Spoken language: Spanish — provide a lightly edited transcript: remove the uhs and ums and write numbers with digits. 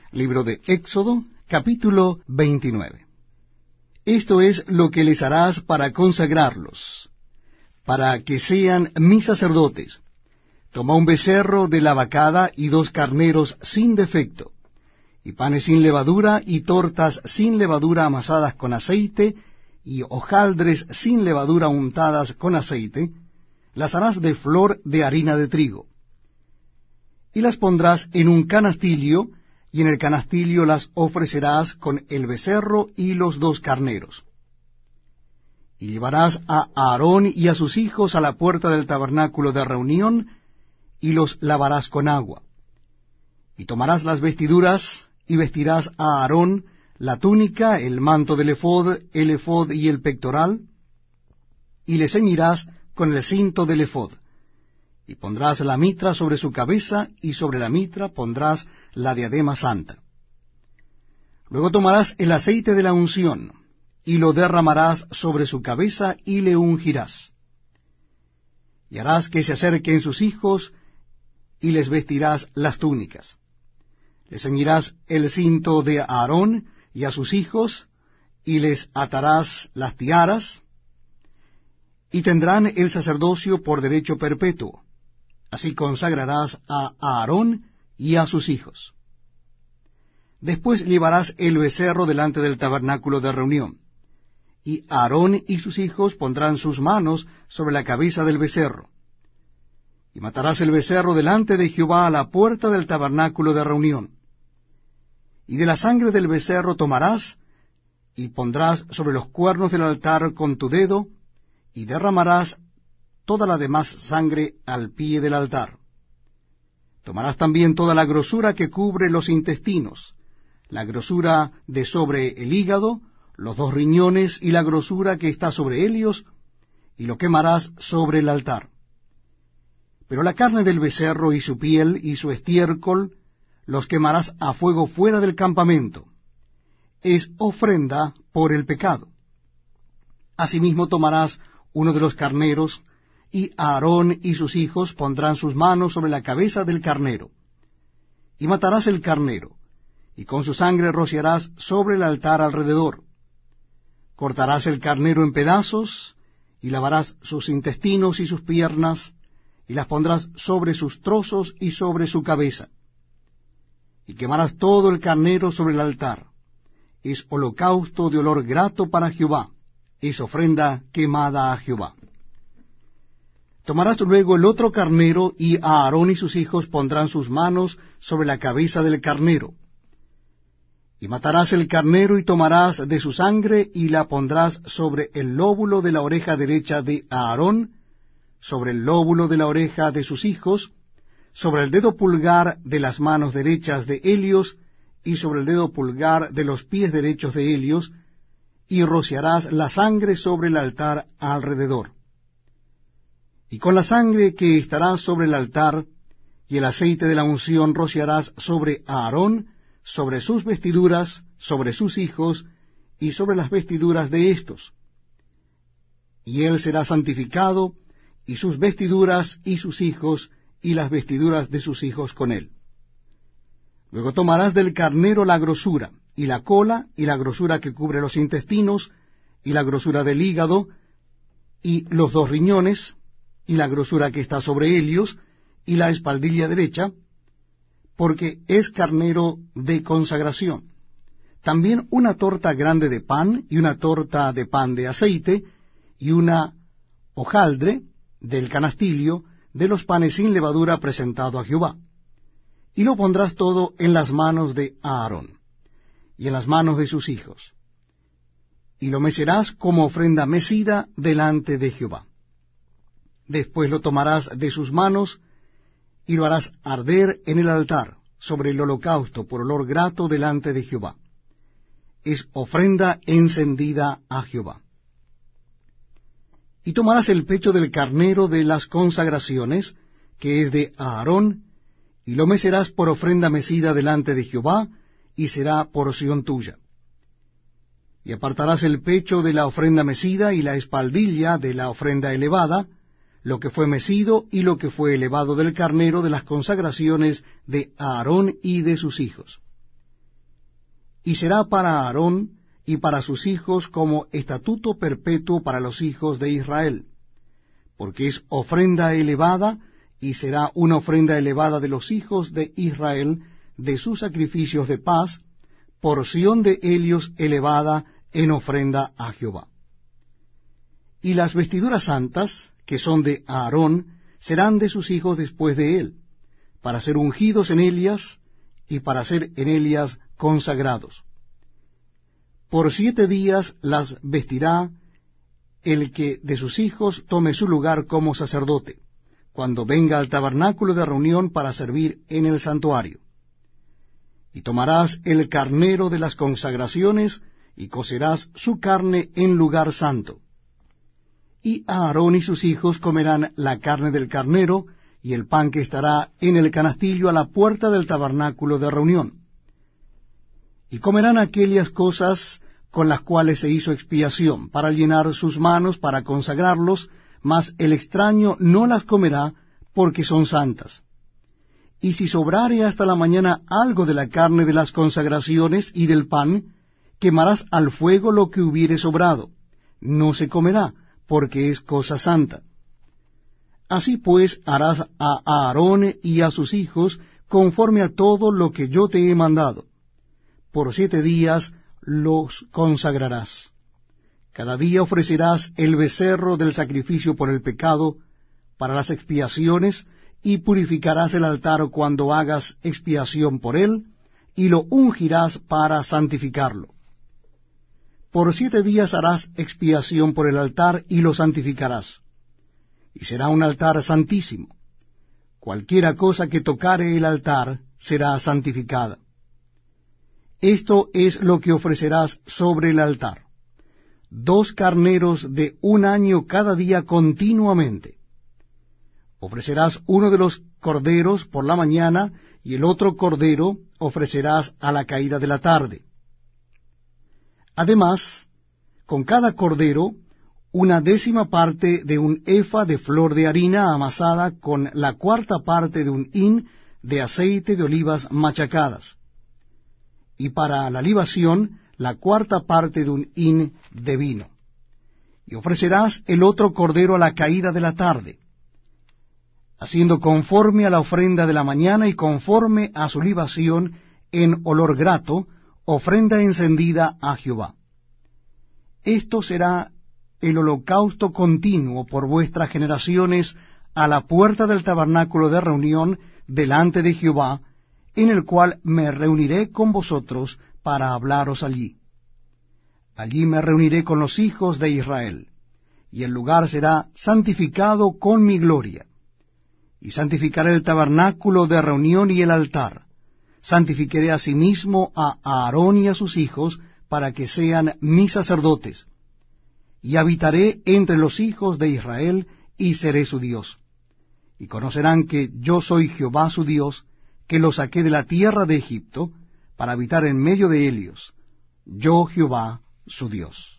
Libro de Éxodo, capítulo 29. Esto es lo que les harás para consagrarlos, para que sean mis sacerdotes. Toma un becerro de la vacada y 2 carneros sin defecto, y panes sin levadura, y tortas sin levadura amasadas con aceite, y hojaldres sin levadura untadas con aceite. Las harás de flor de harina de trigo. Y las pondrás en un canastillo, y en el canastillo las ofrecerás con el becerro y los 2 carneros. Y llevarás a Aarón y a sus hijos a la puerta del tabernáculo de reunión, y los lavarás con agua. Y tomarás las vestiduras, y vestirás a Aarón la túnica, el manto del el efod y el pectoral, y le ceñirás con el cinto del efod. Y pondrás la mitra sobre su cabeza, y sobre la mitra pondrás la diadema santa. Luego tomarás el aceite de la unción, y lo derramarás sobre su cabeza, y le ungirás. Y harás que se acerquen sus hijos, y les vestirás las túnicas. Les ceñirás el cinto de Aarón y a sus hijos, y les atarás las tiaras, y tendrán el sacerdocio por derecho perpetuo. Así consagrarás a Aarón y a sus hijos. Después llevarás el becerro delante del tabernáculo de reunión, y Aarón y sus hijos pondrán sus manos sobre la cabeza del becerro. Y matarás el becerro delante de Jehová a la puerta del tabernáculo de reunión. Y de la sangre del becerro tomarás, y pondrás sobre los cuernos del altar con tu dedo, y derramarás toda la demás sangre al pie del altar. Tomarás también toda la grosura que cubre los intestinos, la grosura de sobre el hígado, los 2 riñones y la grosura que está sobre ellos, y lo quemarás sobre el altar. Pero la carne del becerro y su piel y su estiércol los quemarás a fuego fuera del campamento. Es ofrenda por el pecado. Asimismo tomarás uno de los carneros, y Aarón y sus hijos pondrán sus manos sobre la cabeza del carnero. Y matarás el carnero, y con su sangre rociarás sobre el altar alrededor. Cortarás el carnero en pedazos, y lavarás sus intestinos y sus piernas, y las pondrás sobre sus trozos y sobre su cabeza. Y quemarás todo el carnero sobre el altar. Es holocausto de olor grato para Jehová, es ofrenda quemada a Jehová. Tomarás luego el otro carnero, y Aarón y sus hijos pondrán sus manos sobre la cabeza del carnero. Y matarás el carnero, y tomarás de su sangre, y la pondrás sobre el lóbulo de la oreja derecha de Aarón, sobre el lóbulo de la oreja de sus hijos, sobre el dedo pulgar de las manos derechas de Helios, y sobre el dedo pulgar de los pies derechos de Helios, y rociarás la sangre sobre el altar alrededor. Y con la sangre que estará sobre el altar, y el aceite de la unción rociarás sobre Aarón, sobre sus vestiduras, sobre sus hijos, y sobre las vestiduras de éstos. Y él será santificado, y sus vestiduras, y sus hijos, y las vestiduras de sus hijos con él. Luego tomarás del carnero la grosura, y la cola, y la grosura que cubre los intestinos, y la grosura del hígado, y los 2 riñones, y la grosura que está sobre ellos, y la espaldilla derecha, porque es carnero de consagración. También una torta grande de pan, y una torta de pan de aceite, y una hojaldre del canastillo de los panes sin levadura presentado a Jehová. Y lo pondrás todo en las manos de Aarón, y en las manos de sus hijos. Y lo mecerás como ofrenda mecida delante de Jehová. Después lo tomarás de sus manos, y lo harás arder en el altar, sobre el holocausto por olor grato delante de Jehová. Es ofrenda encendida a Jehová. Y tomarás el pecho del carnero de las consagraciones, que es de Aarón, y lo mecerás por ofrenda mecida delante de Jehová, y será porción tuya. Y apartarás el pecho de la ofrenda mecida y la espaldilla de la ofrenda elevada, lo que fue mecido y lo que fue elevado del carnero de las consagraciones de Aarón y de sus hijos. y será para Aarón y para sus hijos como estatuto perpetuo para los hijos de Israel, porque es ofrenda elevada, y será una ofrenda elevada de los hijos de Israel, de sus sacrificios de paz, porción de ellos elevada en ofrenda a Jehová. Y las vestiduras santas, que son de Aarón, serán de sus hijos después de él, para ser ungidos en ellas, y para ser en ellas consagrados. Por 7 días las vestirá el que de sus hijos tome su lugar como sacerdote, cuando venga al tabernáculo de reunión para servir en el santuario. Y tomarás el carnero de las consagraciones, y cocerás su carne en lugar santo. Y Aarón y sus hijos comerán la carne del carnero, y el pan que estará en el canastillo a la puerta del tabernáculo de reunión. Y comerán aquellas cosas con las cuales se hizo expiación, para llenar sus manos, para consagrarlos, mas el extraño no las comerá, porque son santas. Y si sobrare hasta la mañana algo de la carne de las consagraciones y del pan, quemarás al fuego lo que hubiere sobrado, no se comerá, porque es cosa santa. Así pues harás a Aarón y a sus hijos conforme a todo lo que yo te he mandado. Por 7 días los consagrarás. Cada día ofrecerás el becerro del sacrificio por el pecado, para las expiaciones, y purificarás el altar cuando hagas expiación por él, y lo ungirás para santificarlo. Por 7 días harás expiación por el altar, y lo santificarás. Y será un altar santísimo. Cualquiera cosa que tocare el altar será santificada. Esto es lo que ofrecerás sobre el altar: 2 carneros de 1 año cada día continuamente. Ofrecerás uno de los corderos por la mañana, y el otro cordero ofrecerás a la caída de la tarde. Además, con cada cordero, 1/10 parte de un efa de flor de harina amasada con la 4ª parte de un hin de aceite de olivas machacadas. Y para la libación, la 4ª parte de un hin de vino. Y ofrecerás el otro cordero a la caída de la tarde, haciendo conforme a la ofrenda de la mañana y conforme a su libación en olor grato, ofrenda encendida a Jehová. Esto será el holocausto continuo por vuestras generaciones a la puerta del tabernáculo de reunión delante de Jehová, en el cual me reuniré con vosotros para hablaros allí. Allí me reuniré con los hijos de Israel, y el lugar será santificado con mi gloria. Y santificaré el tabernáculo de reunión y el altar. Santificaré asimismo a Aarón y a sus hijos, para que sean mis sacerdotes. Y habitaré entre los hijos de Israel, y seré su Dios. Y conocerán que yo soy Jehová su Dios, que los saqué de la tierra de Egipto, para habitar en medio de ellos, yo Jehová su Dios.